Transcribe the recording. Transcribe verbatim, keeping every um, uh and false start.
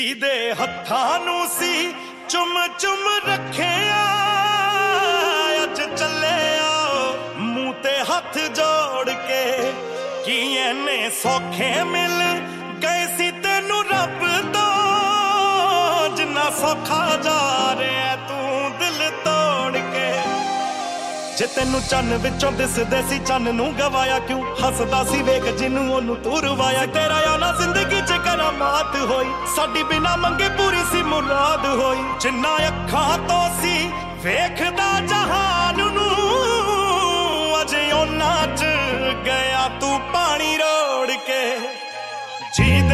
ਦੇ ਹੱਥਾਂ ਨੂੰ ਸੀ ਚੁੰਮ ਚੁੰਮ ਰੱਖਿਆ, ਅੱਜ ਚੱਲਿਆ ਮੂੰਹ ਤੇ ਹੱਥ ਜੋੜ ਕੇ। ਕੀ ਐਨੇ ਸੌਖੇ ਮਿਲ ਗਏ ਸੀ ਤੈਨੂੰ ਰੱਬ ਤੋਂ, ਜਿੰਨਾ ਸੌਖਾ ਜਾ ਰਿਹਾ ਤੂੰ ਦਿਲ ਤੋੜ ਕੇ। ਜੇ ਤੈਨੂੰ ਚੰਨ ਵਿੱਚੋਂ ਦਿਸਦੇ ਸੀ ਚੰਨ ਨੂੰ ਗਵਾਇਆ ਕਿਉਂ, ਹੱਸਦਾ ਸੀ ਵੇਖ ਜਿਹਨੂੰ ਉਹਨੂੰ ਤੂੰ ਰਵਾਇਆ। ਤੇਰਾ ਆਉਣਾ ਜ਼ਿੰਦਗੀ 'ਚ ਕਰਾਮਾਤ ਹੋਈ, ਸਾਡੀ ਬਿਨਾ ਮੰਗੇ ਪੂਰੀ ਸੀ ਮੁਰਾਦ ਹੋਈ। ਜਿੰਨਾ ਅੱਖਾਂ ਤੋਂ ਸੀ ਵੇਖਦਾ ਜਹਾਨ ਨੂੰ, ਅਜੇ ਉਹਨਾਂ 'ਚ ਗਿਆ ਤੂੰ ਪਾਣੀ ਰੋੜ ਕੇ। ਜੀ